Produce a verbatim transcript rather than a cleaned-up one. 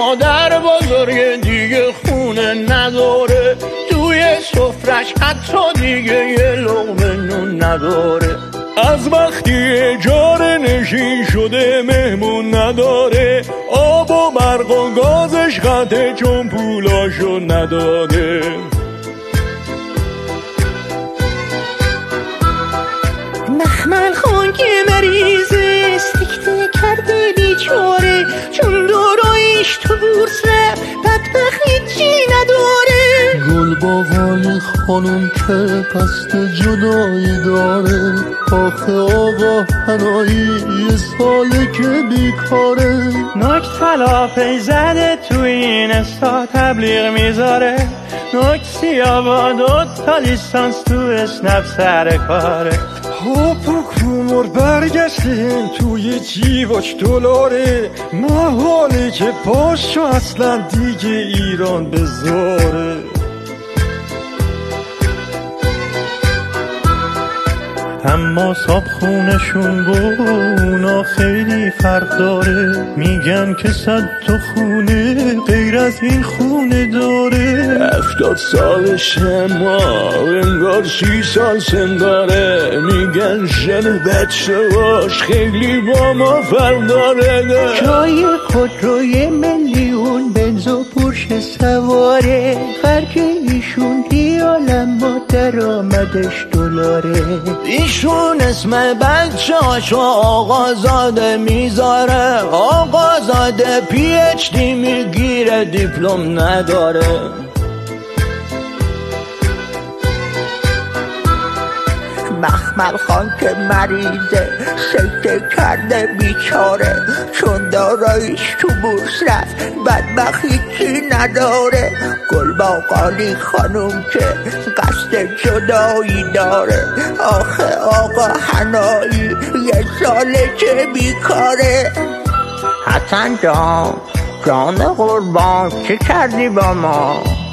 مادر بزرگ دیگه خونه نداره، توی سفرش حتی دیگه یه لقمه نون نداره. از وقتی اجاره نشین شده مهمون نداره، آب و برق و گازش قطعه چون پولاشو نداده. مخمل خان که مریضه سکته کرده بیچاره، چون دارایش تو بورس رفت بدبخت هیچی نداره. گل باقالی خانم که قصد جدایی داره، آخه آقا هنایی یه ساله که بیکاره. نوک فلافل زده تو این استا تبلیغ میذاره، نوک سیاه دو تا لیسانس تو اسنپ سر کاره. هاپ و کومر برگشتیم توی جیواش دلاره، محاله که پاشو اصلا دیگه ایران بذاره. اما صاحب خونشون با اونا خیلی فرق داره، میگن که صد تا خونه غیر از این خونه داره. هفتاد سالشه ما انگار سی سال سن داره، میگن ژن بچه باش خیلی با ما فرق داره. جای خودروی میلیون بنز و پورش سواره، فرق ایشون ریال اما درآمدش دلاره. ایشون اسم بچه هاشو آقازاده میذاره، آقازاده پی اچ دی میگیره دیپلم نداره. مخمل خان که مریضه سکته کرده بیچاره، چون دارایش تو بورس رفت بدبخت هیچی نداره. گل باقالی خانوم که قصد جدایی داره، آخه آقا هنایی یه ساله که بیکاره. حسن جان جان قربان چه کردی با ما؟